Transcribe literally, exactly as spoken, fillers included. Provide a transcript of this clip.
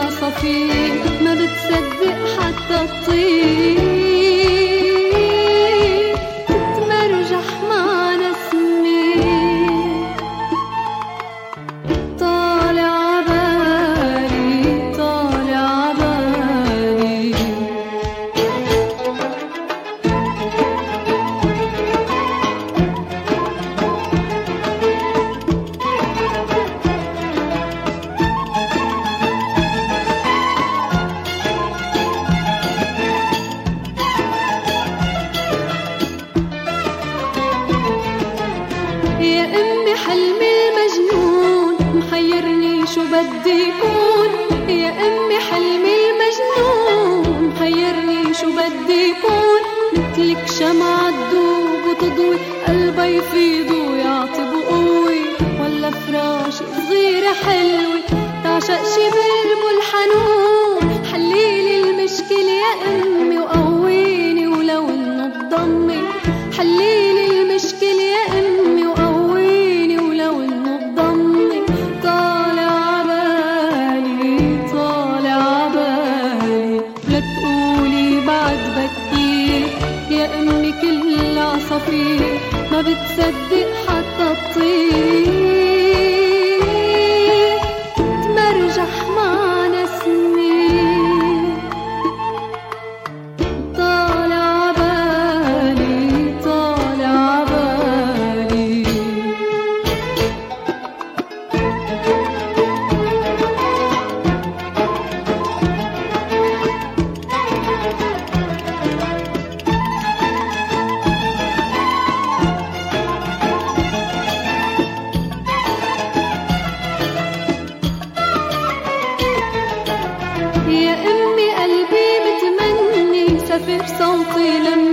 العصافير ما بتصدق حتى الطير تتمرجح مع نسمة طالع عبالي طالع عبالي. يا أمي حلمي المجنون محيرني شو بدي يكون، يا أمي حلمي المجنون محيرني شو بدي يكون. مثلك شمعة تدوب وتضوي قلبي يفيض ويعطي بقوي، ولا فراشة صغيرة حلوة تعشق شي بلبل حنون. حليلي المشكلة يا أمي وقويني ولو إنه بضمي، حليلي المشكلة يا أمي وقويني ولو إنه بضمي. طالع عبالي طالع عبالي لا تقولي بعد بكير، يا أمي كل العصافير ما بتصدق حتى الطير تمرجح مع نسمة طالع عبالي طالع عبالي. يا أمي قلبي متمني سافر صوتي لما